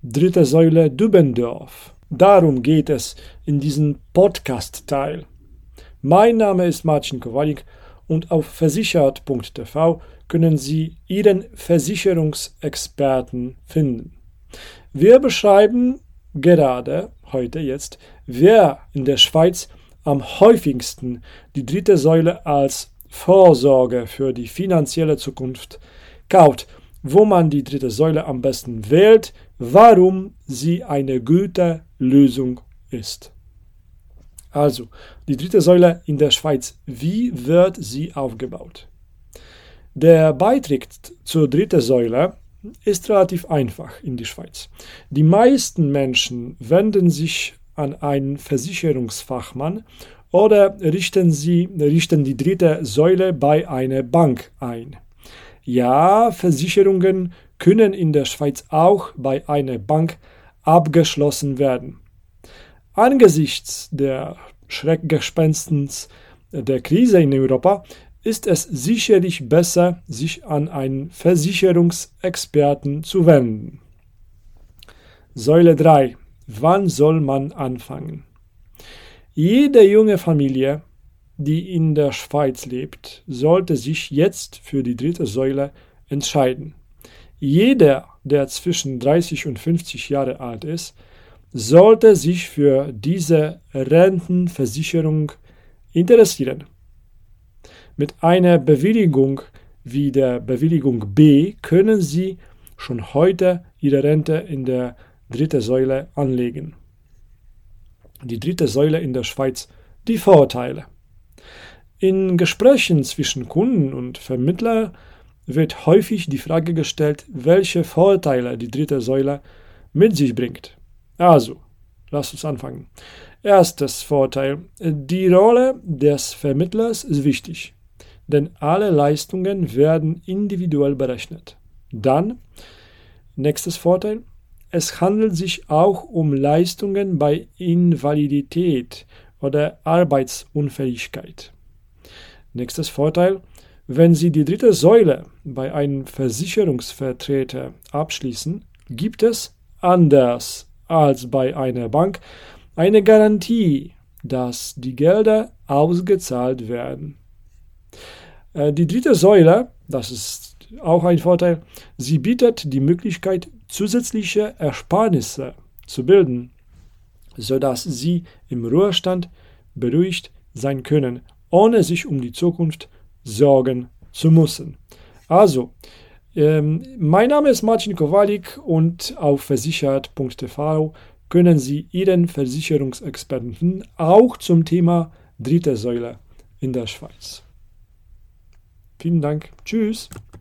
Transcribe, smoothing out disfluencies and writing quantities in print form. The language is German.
dritte Säule Dübendorf. Darum geht es in diesem Podcast-Teil. Mein Name ist Marcin Kowalik und auf versichert.tv können Sie Ihren Versicherungsexperten finden. Wir beschreiben gerade heute jetzt, wer in der Schweiz am häufigsten die dritte Säule als Vorsorge für die finanzielle Zukunft kauft, wo man die dritte Säule am besten wählt, warum sie eine gute Lösung ist. Also, die dritte Säule in der Schweiz, wie wird sie aufgebaut? Der Beitritt zur dritten Säule ist relativ einfach in die Schweiz. Die meisten Menschen wenden sich an einen Versicherungsfachmann oder richten die dritte Säule bei einer Bank ein. Ja, Versicherungen können in der Schweiz auch bei einer Bank abgeschlossen werden. Angesichts der Schreckgespenstens der Krise in Europa ist es sicherlich besser, sich an einen Versicherungsexperten zu wenden. Säule 3. Wann soll man anfangen? Jede junge Familie, die in der Schweiz lebt, sollte sich jetzt für die dritte Säule entscheiden. Jeder, der zwischen 30 und 50 Jahre alt ist, sollte sich für diese Rentenversicherung interessieren. Mit einer Bewilligung wie der Bewilligung B können Sie schon heute Ihre Rente in der dritten Säule anlegen. Die dritte Säule in der Schweiz, die Vorteile. In Gesprächen zwischen Kunden und Vermittler wird häufig die Frage gestellt, welche Vorteile die dritte Säule mit sich bringt. Also, lasst uns anfangen. Erstes Vorteil. Die Rolle des Vermittlers ist wichtig, denn alle Leistungen werden individuell berechnet. Dann, nächstes Vorteil. Es handelt sich auch um Leistungen bei Invalidität oder Arbeitsunfähigkeit. Nächstes Vorteil. Wenn Sie die dritte Säule bei einem Versicherungsvertreter abschließen, gibt es, anders als bei einer Bank, eine Garantie, dass die Gelder ausgezahlt werden. Die dritte Säule, das ist auch ein Vorteil, sie bietet die Möglichkeit, zusätzliche Ersparnisse zu bilden, sodass Sie im Ruhestand beruhigt sein können, ohne sich um die Zukunft sorgen zu müssen. Also, mein Name ist Marcin Kowalik und auf versichert.tv können Sie Ihren Versicherungsexperten auch zum Thema dritte Säule in der Schweiz. Vielen Dank. Tschüss.